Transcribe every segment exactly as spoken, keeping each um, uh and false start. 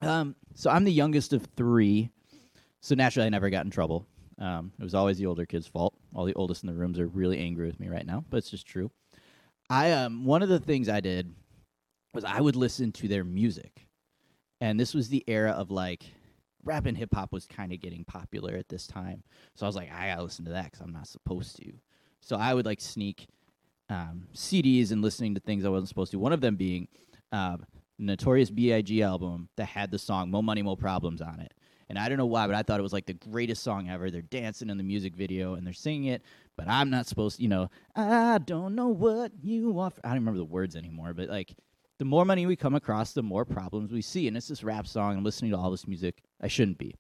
Um, so I'm the youngest of three, so naturally I never got in trouble. Um, it was always the older kids' fault. All the oldest in the rooms are really angry with me right now, but it's just true. I um one of the things I did was I would listen to their music, and this was the era of like rap and hip hop was kind of getting popular at this time. So I was like, I gotta listen to that because I'm not supposed to. So I would like sneak um, C Ds and listening to things I wasn't supposed to. One of them being um, Notorious B I G album that had the song "Mo Money Mo Problems" on it. And I don't know why, but I thought it was like the greatest song ever. They're dancing in the music video and they're singing it, but I'm not supposed to, you know, I don't know what you want. I don't remember the words anymore, but like the more money we come across, the more problems we see. And it's this rap song. I'm listening to all this music. I shouldn't be.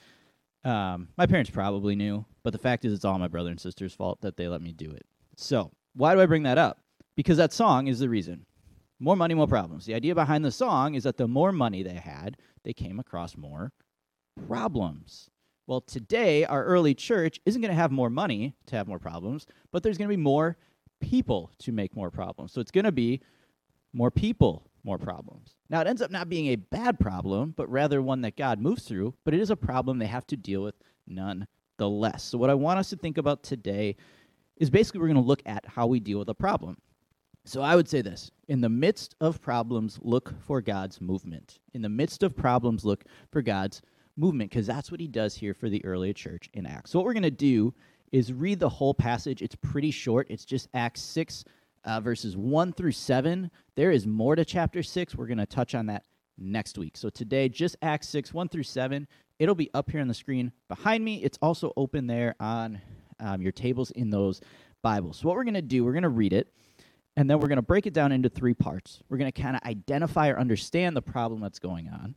Um, my parents probably knew, but the fact is it's all my brother and sister's fault that they let me do it. So why do I bring that up? Because that song is the reason. More money, more problems. The idea behind the song is that the more money they had, they came across more problems. Well, today, our early church isn't going to have more money to have more problems, but there's going to be more people to make more problems. So it's going to be more people, more problems. Now, it ends up not being a bad problem, but rather one that God moves through, but it is a problem they have to deal with nonetheless. So what I want us to think about today is basically we're going to look at how we deal with a problem. So I would say this: in the midst of problems, look for God's movement. In the midst of problems, look for God's movement, because that's what he does here for the early church in Acts. So what we're going to do is read the whole passage. It's pretty short. It's just Acts six, uh, verses one through seven. There is more to chapter six. We're going to touch on that next week. So today, just Acts six, one through seven. It'll be up here on the screen behind me. It's also open there on um, your tables in those Bibles. So what we're going to do, we're going to read it, and then we're going to break it down into three parts. We're going to kind of identify or understand the problem that's going on,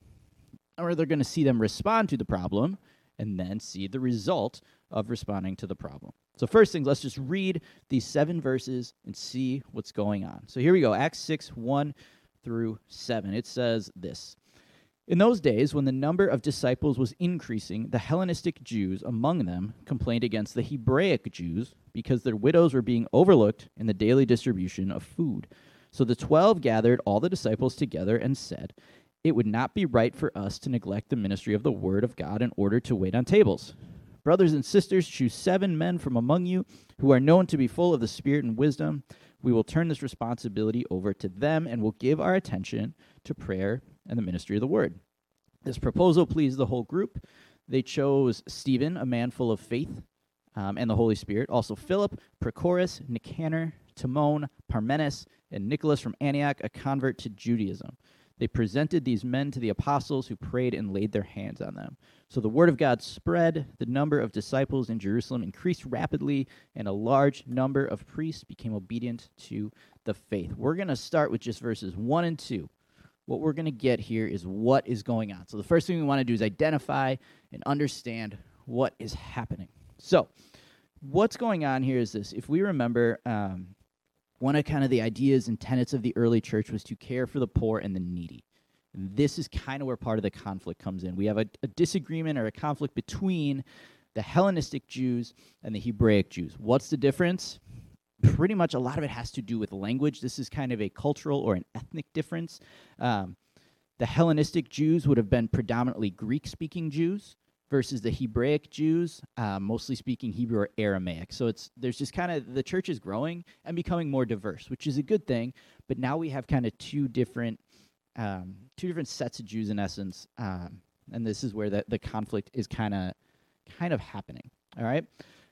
or they're going to see them respond to the problem, and then see the result of responding to the problem. So first things, let's just read these seven verses and see what's going on. So here we go, Acts six, one through seven. It says this: In those days, when the number of disciples was increasing, the Hellenistic Jews among them complained against the Hebraic Jews because their widows were being overlooked in the daily distribution of food. So the twelve gathered all the disciples together and said, "It would not be right for us to neglect the ministry of the word of God in order to wait on tables. Brothers and sisters, choose seven men from among you who are known to be full of the Spirit and wisdom. We will turn this responsibility over to them and will give our attention to prayer and the ministry of the word." This proposal pleased the whole group. They chose Stephen, a man full of faith um, and the Holy Spirit, also Philip, Prochorus, Nicanor, Timon, Parmenas, and Nicholas from Antioch, a convert to Judaism. They presented these men to the apostles, who prayed and laid their hands on them. So the word of God spread, the number of disciples in Jerusalem increased rapidly, and a large number of priests became obedient to the faith. We're going to start with just verses one and two. What we're going to get here is what is going on. So the first thing we want to do is identify and understand what is happening. So what's going on here is this. If we remember, um, one of kind of the ideas and tenets of the early church was to care for the poor and the needy. And this is kind of where part of the conflict comes in. We have a, a disagreement or a conflict between the Hellenistic Jews and the Hebraic Jews. What's the difference? Pretty much a lot of it has to do with language. This is kind of a cultural or an ethnic difference. Um, the Hellenistic Jews would have been predominantly Greek-speaking Jews versus the Hebraic Jews, uh, mostly speaking Hebrew or Aramaic. So it's there's just kind of, the church is growing and becoming more diverse, which is a good thing. But now we have kind of two different um, two different sets of Jews in essence, um, and this is where the, the conflict is kind of kind of happening. All right.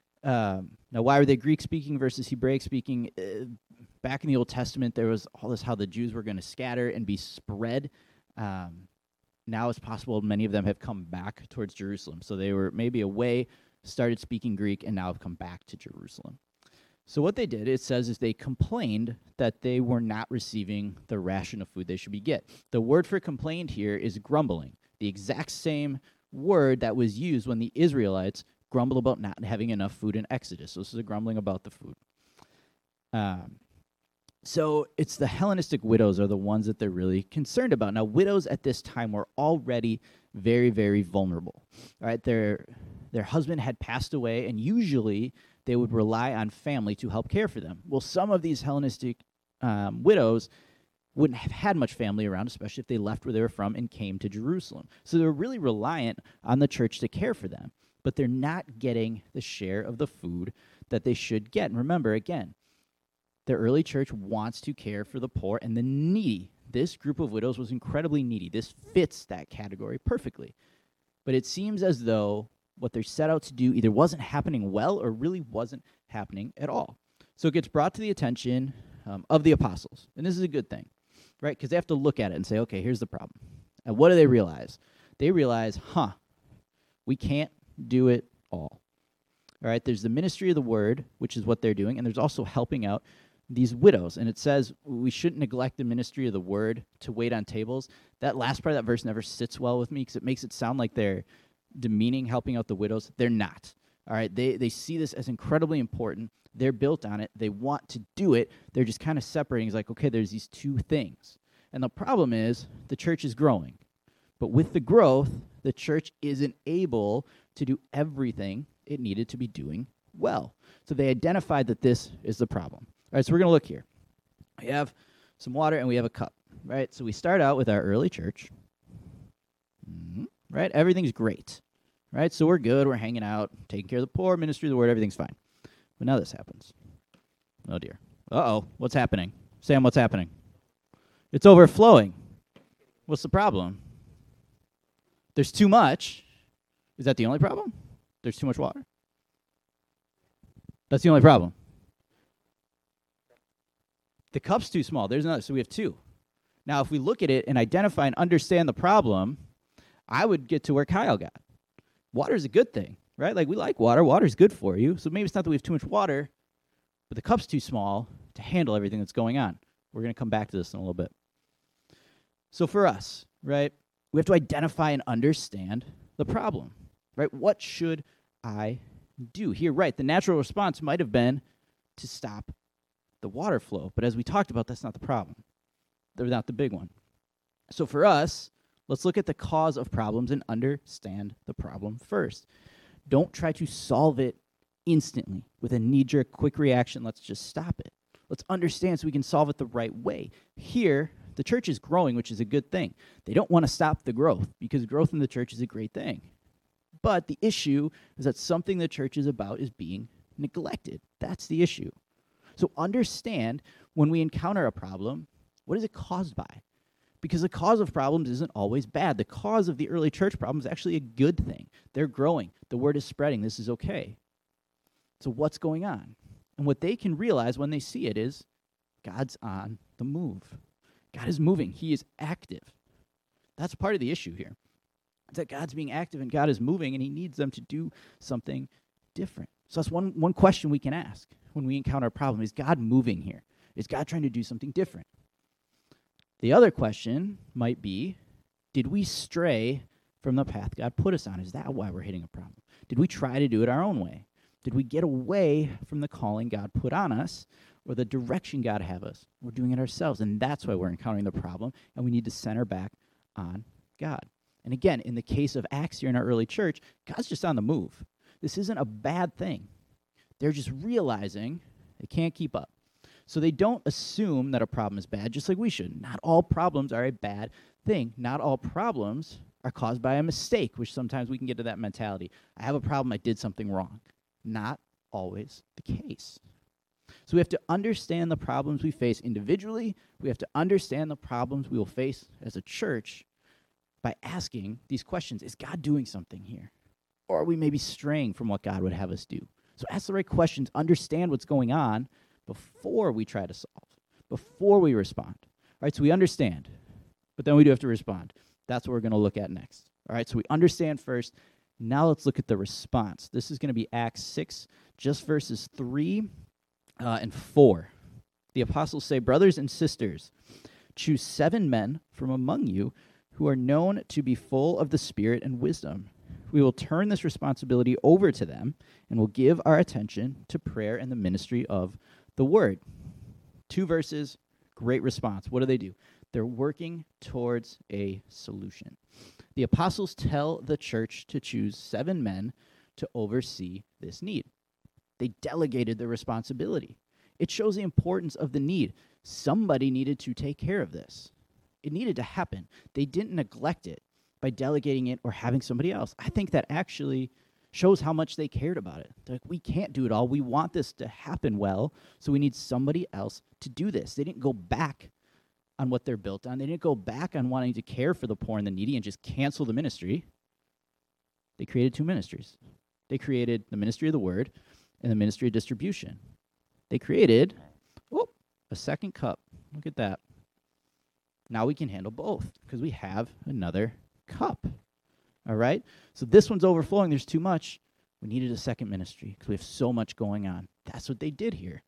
Um, now, why were they Greek-speaking versus Hebraic-speaking? Uh, back in the Old Testament, there was all this how the Jews were going to scatter and be spread. Um, now it's possible many of them have come back towards Jerusalem. So they were maybe away, started speaking Greek, and now have come back to Jerusalem. So what they did, it says, is they complained that they were not receiving the ration of food they should be get. The word for complained here is grumbling, the exact same word that was used when the Israelites grumble about not having enough food in Exodus. So this is a grumbling about the food. Um, so it's the Hellenistic widows are the ones that they're really concerned about. Now, widows at this time were already very, very vulnerable. All right, their their husband had passed away, and usually they would rely on family to help care for them. Well, some of these Hellenistic um, widows wouldn't have had much family around, especially if they left where they were from and came to Jerusalem. So they were really reliant on the church to care for them, but they're not getting the share of the food that they should get. And remember, again, the early church wants to care for the poor and the needy. This group of widows was incredibly needy. This fits that category perfectly. But it seems as though what they're set out to do either wasn't happening well or really wasn't happening at all. So it gets brought to the attention um, of the apostles. And this is a good thing, right? Because they have to look at it and say, okay, here's the problem. And what do they realize? They realize, huh, we can't do it all. All right, there's the ministry of the word, which is what they're doing, and there's also helping out these widows. And it says we shouldn't neglect the ministry of the word to wait on tables. That last part of that verse never sits well with me because it makes it sound like they're demeaning helping out the widows. They're not. All right, they they see this as incredibly important. They're built on it. They want to do it. They're just kind of separating. It's like, okay, there's these two things. And the problem is the church is growing. But with the growth, the church isn't able to do everything it needed to be doing well. So they identified that this is the problem. All right, so we're going to look here. We have some water and we have a cup, right? So we start out with our early church, mm-hmm. right? Everything's great, right? So we're good. We're hanging out, taking care of the poor, ministry of the word. Everything's fine. But now this happens. Oh, dear. Uh-oh. What's happening? Sam, what's happening? It's overflowing. What's the problem? There's too much. Is that the only problem? There's too much water? That's the only problem. The cup's too small. There's another. So we have two. Now, if we look at it and identify and understand the problem, I would get to where Kyle got. Water's a good thing, right? Like, we like water. Water's good for you. So maybe it's not that we have too much water, but the cup's too small to handle everything that's going on. We're going to come back to this in a little bit. So for us, right, we have to identify and understand the problem, right? What should I do? Here, right, the natural response might have been to stop the water flow. But as we talked about, that's not the problem. They're not the big one. So for us, let's look at the cause of problems and understand the problem first. Don't try to solve it instantly with a knee-jerk, quick reaction. Let's just stop it. Let's understand so we can solve it the right way. Here, the church is growing, which is a good thing. They don't want to stop the growth because growth in the church is a great thing. But the issue is that something the church is about is being neglected. That's the issue. So understand when we encounter a problem, what is it caused by? Because the cause of problems isn't always bad. The cause of the early church problem is actually a good thing. They're growing. The word is spreading. This is okay. So what's going on? And what they can realize when they see it is God's on the move. God is moving. He is active. That's part of the issue here. It's that God's being active and God is moving and he needs them to do something different. So that's one, one question we can ask when we encounter a problem. Is God moving here? Is God trying to do something different? The other question might be, did we stray from the path God put us on? Is that why we're hitting a problem? Did we try to do it our own way? Did we get away from the calling God put on us or the direction God have us? We're doing it ourselves, and that's why we're encountering the problem, and we need to center back on God. And again, in the case of Acts here in our early church, God's just on the move. This isn't a bad thing. They're just realizing they can't keep up. So they don't assume that a problem is bad, just like we should. Not all problems are a bad thing. Not all problems are caused by a mistake, which sometimes we can get to that mentality. I have a problem, I did something wrong. Not always the case. So we have to understand the problems we face individually. We have to understand the problems we will face as a church by asking these questions. Is God doing something here? Or are we maybe straying from what God would have us do? So ask the right questions, understand what's going on before we try to solve, before we respond. All right, so we understand, but then we do have to respond. That's what we're going to look at next. All right, so we understand first. Now let's look at the response. This is going to be Acts six, just verses three uh, and four. The apostles say, "Brothers and sisters, choose seven men from among you who are known to be full of the Spirit and wisdom. We will turn this responsibility over to them and will give our attention to prayer and the ministry of the word." Two verses, great response. What do they do? They're working towards a solution. The apostles tell the church to choose seven men to oversee this need. They delegated the responsibility. It shows the importance of the need. Somebody needed to take care of this. It needed to happen. They didn't neglect it by delegating it or having somebody else. I think that actually shows how much they cared about it. They're like, we can't do it all. We want this to happen well, so we need somebody else to do this. They didn't go back on what they're built on. They didn't go back on wanting to care for the poor and the needy and just cancel the ministry. They created two ministries. They created the ministry of the word and the ministry of distribution. They created oh, a second cup. Look at that. Now we can handle both because we have another cup. All right? So this one's overflowing. There's too much. We needed a second ministry because we have so much going on. That's what they did here.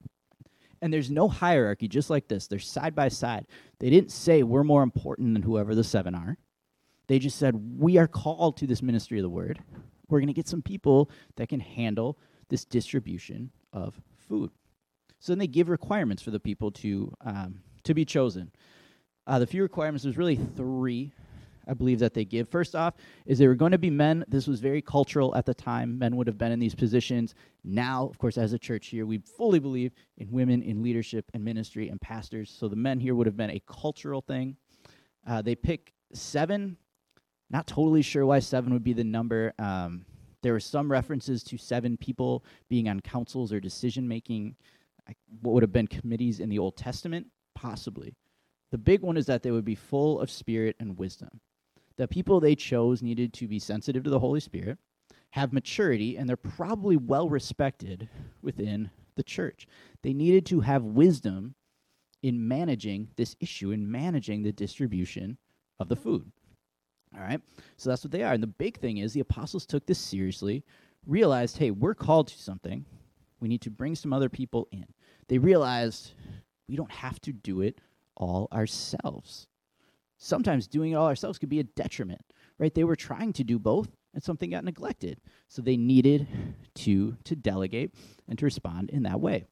And there's no hierarchy just like this. They're side by side. They didn't say we're more important than whoever the seven are. They just said we are called to this ministry of the word. We're going to get some people that can handle this distribution of food. So then they give requirements for the people to um, to be chosen. Uh, the few requirements, there's really three, I believe, that they give. First off, is they were going to be men. This was very cultural at the time. Men would have been in these positions. Now, of course, as a church here, we fully believe in women in leadership and ministry and pastors. So the men here would have been a cultural thing. Uh, they pick seven. Not totally sure why seven would be the number. Um, there were some references to seven people being on councils or decision-making, what would have been committees in the Old Testament, possibly. The big one is that they would be full of spirit and wisdom. The people they chose needed to be sensitive to the Holy Spirit, have maturity, and they're probably well respected within the church. They needed to have wisdom in managing this issue, in managing the distribution of the food. All right? So that's what they are. And the big thing is the apostles took this seriously, realized, hey, we're called to something. We need to bring some other people in. They realized we don't have to do it all ourselves. Sometimes doing it all ourselves could be a detriment, right? They were trying to do both, and something got neglected. So they needed to, to delegate and to respond in that way.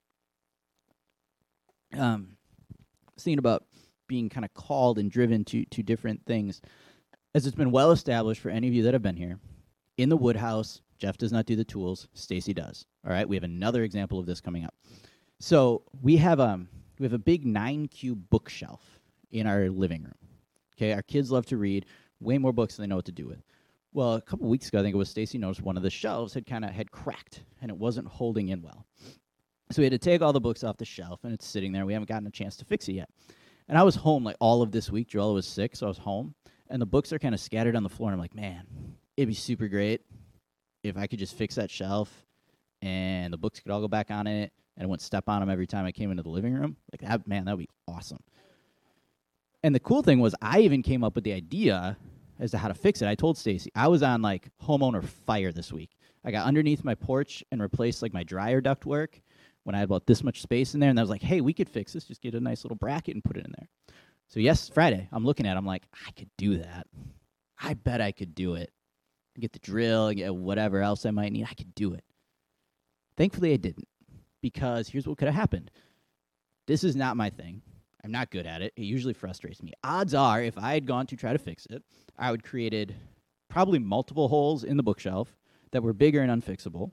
Um, I was thinking about being kind of called and driven to, to different things. As it's been well established for any of you that have been here, in the Woodhouse, Jeff does not do the tools, Stacy does. All right, we have another example of this coming up. So we have um we have a big nine cube bookshelf in our living room. Okay, our kids love to read, way more books than they know what to do with. Well, a couple weeks ago, I think it was Stacy noticed one of the shelves had kind of had cracked and it wasn't holding in well. So we had to take all the books off the shelf and it's sitting there. We haven't gotten a chance to fix it yet. And I was home like all of this week. Joella was sick, so I was home. And the books are kind of scattered on the floor. And I'm like, man, it'd be super great if I could just fix that shelf and the books could all go back on it and I wouldn't step on them every time I came into the living room. Like, that, man, that would be awesome. And the cool thing was I even came up with the idea as to how to fix it. I told Stacy, I was on, like, homeowner fire this week. I got underneath my porch and replaced, like, my dryer duct work when I had about this much space in there. And I was like, hey, we could fix this. Just get a nice little bracket and put it in there. So, yes, Friday, I'm looking at it. I'm like, I could do that. I bet I could do it. Get the drill, get whatever else I might need. I could do it. Thankfully, I didn't, because here's what could have happened. This is not my thing. I'm not good at it. It usually frustrates me. Odds are, if I had gone to try to fix it, I would have created probably multiple holes in the bookshelf that were bigger and unfixable.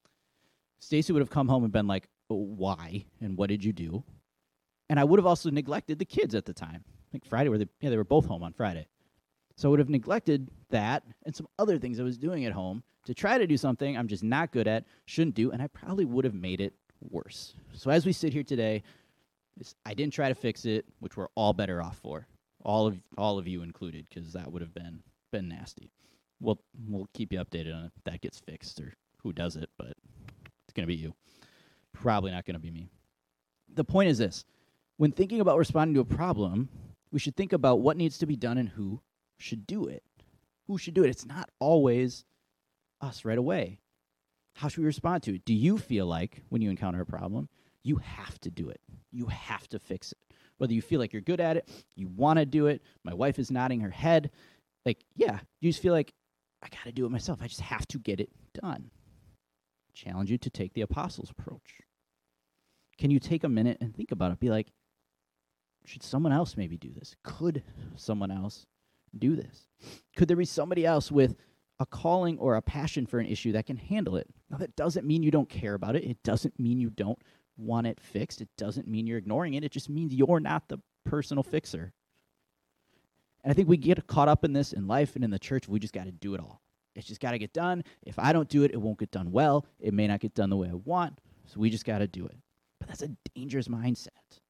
Stacy would have come home and been like, oh, why, and what did you do? And I would have also neglected the kids at the time. I think Friday, were they, yeah, they were both home on Friday. So I would have neglected that and some other things I was doing at home to try to do something I'm just not good at, shouldn't do, and I probably would have made it worse. So as we sit here today, I didn't try to fix it, which we're all better off for, all of all of you included, because that would have been been nasty. We'll we'll keep you updated on if that gets fixed or who does it, but it's going to be you. Probably not going to be me. The point is this. When thinking about responding to a problem, we should think about what needs to be done and who should do it. Who should do it? It's not always us right away. How should we respond to it? Do you feel like when you encounter a problem, you have to do it? You have to fix it. Whether you feel like you're good at it, you want to do it. My wife is nodding her head. Like, yeah, you just feel like, I got to do it myself. I just have to get it done. I challenge you to take the apostles' approach. Can you take a minute and think about it? Be like, should someone else maybe do this? Could someone else do this? Could there be somebody else with a calling or a passion for an issue that can handle it? Now, that doesn't mean you don't care about it. It doesn't mean you don't want it fixed, it doesn't mean you're ignoring it. It just means you're not the personal fixer. And I think we get caught up in this in life and in the church. We just got to do it all. It's just got to get done. If I don't do it, it won't get done well. It may not get done the way I want. So we just got to do it. But that's a dangerous mindset.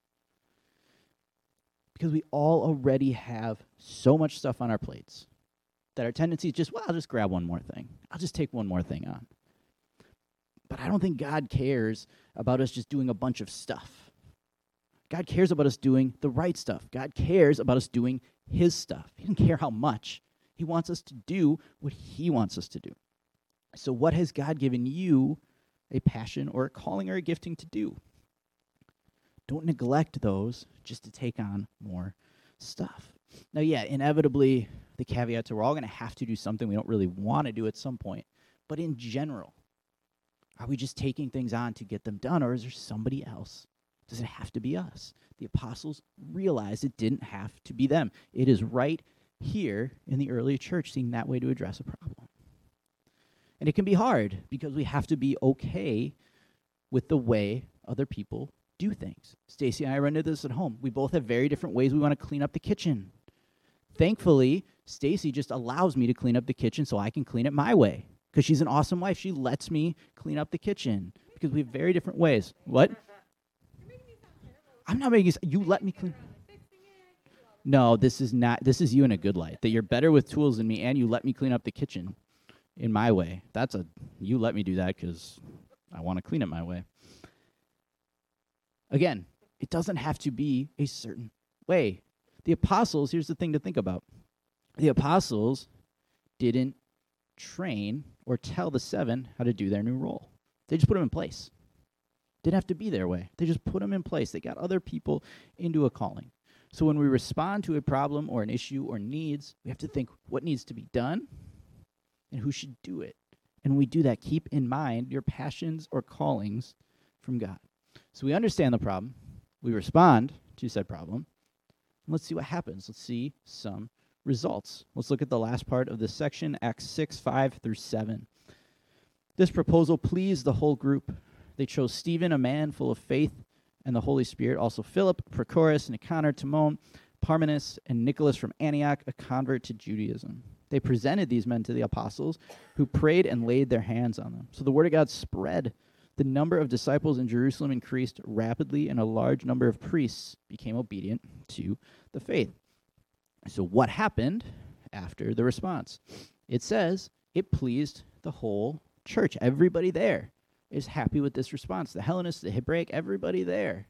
Because we all already have so much stuff on our plates that our tendency is just, well, I'll just grab one more thing. I'll just take one more thing on. But I don't think God cares about us just doing a bunch of stuff. God cares about us doing the right stuff. God cares about us doing his stuff. He doesn't care how much. He wants us to do what he wants us to do. So what has God given you a passion or a calling or a gifting to do? Don't neglect those just to take on more stuff. Now, yeah, inevitably, the caveat to we're all going to have to do something we don't really want to do at some point. But in general, are we just taking things on to get them done, or is there somebody else? Does it have to be us? The apostles realized it didn't have to be them. It is right here in the early church seeing that way to address a problem. And it can be hard because we have to be okay with the way other people do things. Stacy and I run into this at home. We both have very different ways we want to clean up the kitchen. Thankfully, Stacy just allows me to clean up the kitchen so I can clean it my way because she's an awesome wife. She lets me clean up the kitchen because we have very different ways. What? I'm not making you, you let me clean. No, this is not, this is you in a good light, that you're better with tools than me and you let me clean up the kitchen in my way. That's a, you let me do that because I want to clean it my way. Again, it doesn't have to be a certain way. The apostles, here's the thing to think about. The apostles didn't train or tell the seven how to do their new role. They just put them in place. Didn't have to be their way. They just put them in place. They got other people into a calling. So when we respond to a problem or an issue or needs, we have to think what needs to be done and who should do it. And when we do that, keep in mind your passions or callings from God. So we understand the problem. We respond to said problem. And let's see what happens. Let's see some results. Let's look at the last part of this section, Acts six, five through seven. This proposal pleased the whole group. They chose Stephen, a man full of faith and the Holy Spirit, also Philip, Prochorus, Nicanor, Timon, Parmenas, and Nicholas from Antioch, a convert to Judaism. They presented these men to the apostles, who prayed and laid their hands on them. So the word of God spread. The number of disciples in Jerusalem increased rapidly, and a large number of priests became obedient to the faith. So what happened after the response? It says it pleased the whole church. Everybody there is happy with this response. The Hellenists, the Hebraic, everybody there.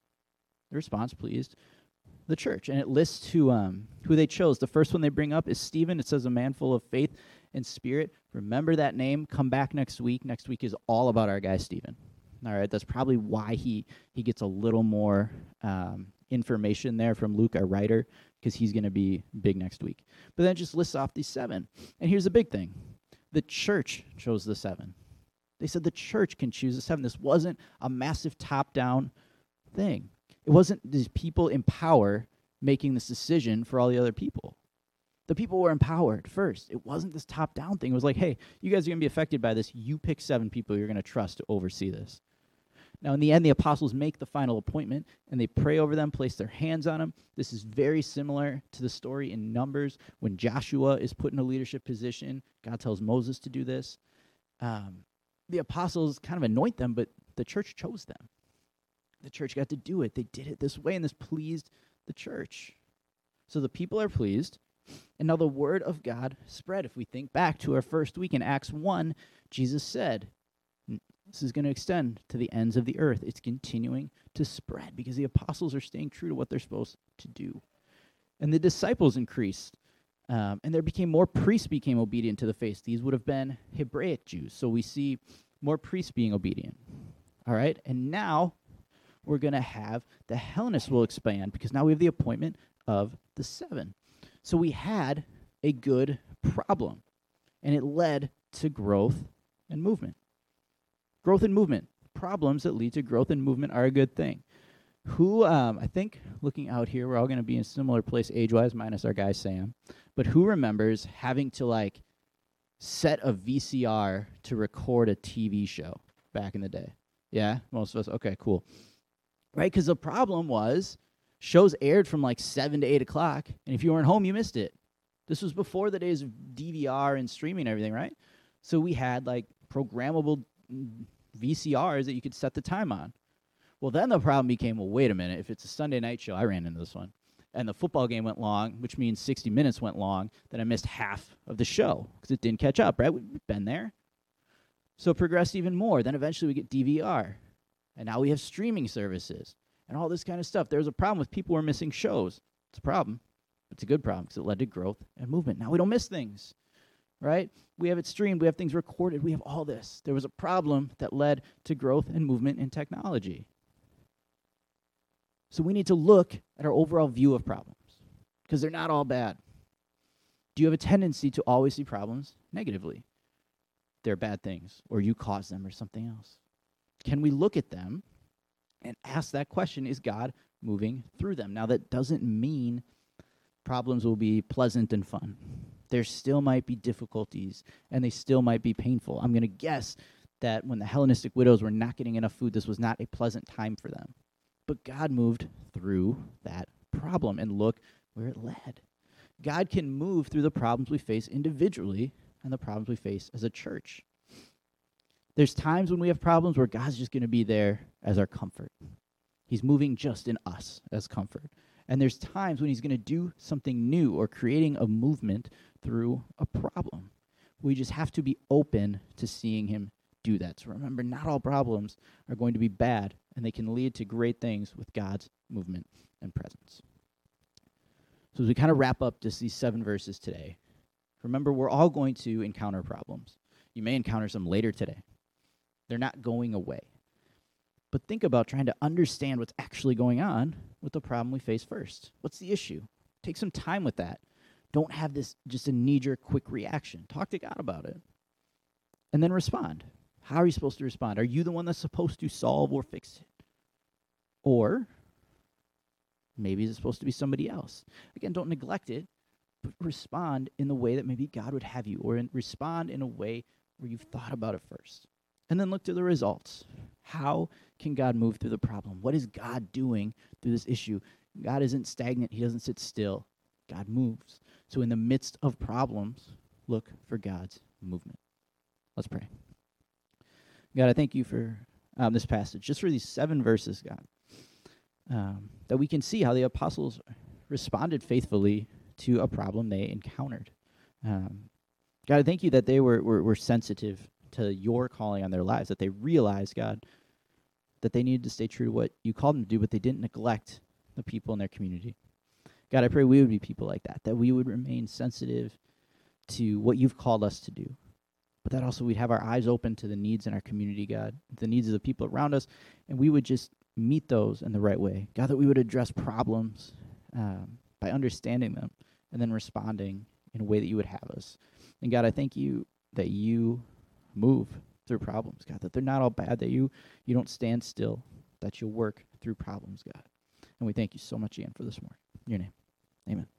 The response pleased the church. And it lists who, um, who they chose. The first one they bring up is Stephen. It says a man full of faith and spirit. Remember that name. Come back next week. Next week is all about our guy Stephen. All right, that's probably why he, he gets a little more um, information there from Luke, our writer, because he's going to be big next week. But then it just lists off these seven. And here's the big thing. The church chose the seven. They said the church can choose the seven. This wasn't a massive top-down thing. It wasn't these people in power making this decision for all the other people. The people were empowered first. It wasn't this top-down thing. It was like, hey, you guys are going to be affected by this. You pick seven people you're going to trust to oversee this. Now, in the end, the apostles make the final appointment, and they pray over them, place their hands on them. This is very similar to the story in Numbers when Joshua is put in a leadership position. God tells Moses to do this. Um, the apostles kind of anoint them, but the church chose them. The church got to do it. They did it this way, and this pleased the church. So the people are pleased, and now the word of God spread. If we think back to our first week in Acts one, Jesus said, this is going to extend to the ends of the earth. It's continuing to spread because the apostles are staying true to what they're supposed to do. And the disciples increased, um, and there became more priests became obedient to the faith. These would have been Hebraic Jews. So we see more priests being obedient. All right, and now we're going to have the Hellenists will expand because now we have the appointment of the seven. So we had a good problem, and it led to growth and movement. Growth and movement. Problems that lead to growth and movement are a good thing. Who, um, I think, looking out here, we're all going to be in a similar place age-wise, minus our guy Sam, but who remembers having to, like, set a V C R to record a T V show back in the day? Yeah, most of us. Okay, cool. Right, because the problem was shows aired from like seven to eight o'clock, and if you weren't home, you missed it. This was before the days of D V R and streaming and everything, right? So we had like programmable V C Rs that you could set the time on. Well, then the problem became, well, wait a minute. If it's a Sunday night show, I ran into this one, and the football game went long, which means sixty minutes went long, then I missed half of the show because it didn't catch up, right? We've been there. So it progressed even more. Then eventually we get D V R, and now we have streaming services and all this kind of stuff. There's a problem with people who are missing shows. It's a problem. It's a good problem because it led to growth and movement. Now we don't miss things, right? We have it streamed. We have things recorded. We have all this. There was a problem that led to growth and movement in technology. So we need to look at our overall view of problems because they're not all bad. Do you have a tendency to always see problems negatively? They're bad things, or you caused them, or something else. Can we look at them and ask that question, is God moving through them? Now, that doesn't mean problems will be pleasant and fun. There still might be difficulties, and they still might be painful. I'm going to guess that when the Hellenistic widows were not getting enough food, this was not a pleasant time for them. But God moved through that problem, and look where it led. God can move through the problems we face individually and the problems we face as a church. There's times when we have problems where God's just going to be there as our comfort. He's moving just in us as comfort. And there's times when he's going to do something new or creating a movement through a problem. We just have to be open to seeing him do that. So remember, not all problems are going to be bad, and they can lead to great things with God's movement and presence. So as we kind of wrap up just these seven verses today, remember, we're all going to encounter problems. You may encounter some later today. They're not going away. But think about trying to understand what's actually going on with the problem we face first. What's the issue? Take some time with that. Don't have this just a knee-jerk quick reaction. Talk to God about it. And then respond. How are you supposed to respond? Are you the one that's supposed to solve or fix it? Or maybe it's supposed to be somebody else. Again, don't neglect it, but respond in the way that maybe God would have you, or in, respond in a way where you've thought about it first. And then look to the results. How can God move through the problem? What is God doing through this issue? God isn't stagnant. He doesn't sit still. God moves. So in the midst of problems, look for God's movement. Let's pray. God, I thank you for um, this passage, just for these seven verses, God, um, that we can see how the apostles responded faithfully to a problem they encountered. Um, God, I thank you that they were, were, were sensitive to your calling on their lives, that they realized, God, that they needed to stay true to what you called them to do, but they didn't neglect the people in their community. God, I pray we would be people like that, that we would remain sensitive to what you've called us to do, but that also we'd have our eyes open to the needs in our community, God, the needs of the people around us, and we would just meet those in the right way. God, that we would address problems um, by understanding them and then responding in a way that you would have us. And God, I thank you that you move through problems, God, that they're not all bad, that you you don't stand still, that you'll work through problems, God. And we thank you so much, Ian, for this morning. In your name, amen.